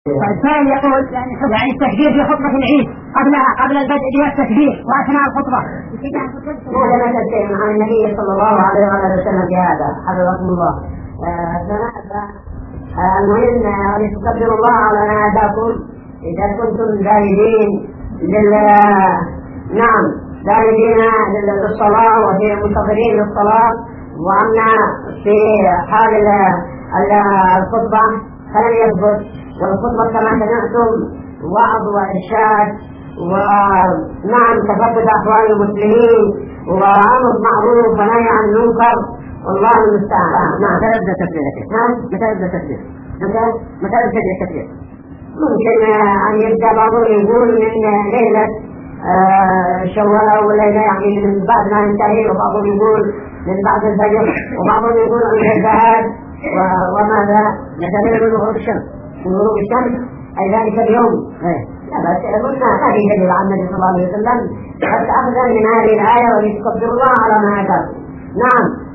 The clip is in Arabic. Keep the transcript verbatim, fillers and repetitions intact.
الثاني يقول يعني, يعني التكبير في خطبة العيد قبلها قبل البدء بها التكبير وأثناء الخطبة. هذا ما شيء عن النبي صلى الله عليه وسلم في هذا حفظكم الله. المهم أن تكبروا الله على ما هداكم إذا كنتم ذاهبين لل نعم ذاهبين للصلاة وفي منتظرين للصلاة، وأما في حال الخطبة فلن يثبت، والخطبة كما سمعتم وعظ وإرشاد ونعم تثبت أحوال المسلمين وأمر معروف ونهي عن المنكر، والله المستعان. نعم. متى يبدأ تكبيرك؟ نعم. متى يبدأ تكبير؟ متى؟ متى يبدأ التكبير؟ ممكن أن يبدأ بعضهم يقول من ليلة شوال أو ليلة، يعني من بعد ما ينتهي، وبعضهم يقول من بعد الفجر، وبعضهم يقول عند الذهاب وماذا مثلا من غروب الشمس. من غروب الشمس أي ذلك اليوم. لا بس قلنا هذه دليل عن النبي صلى الله عليه وسلم، حتى أخذا من هذه الآية ولتكبروا الله على ما هداكم. نعم.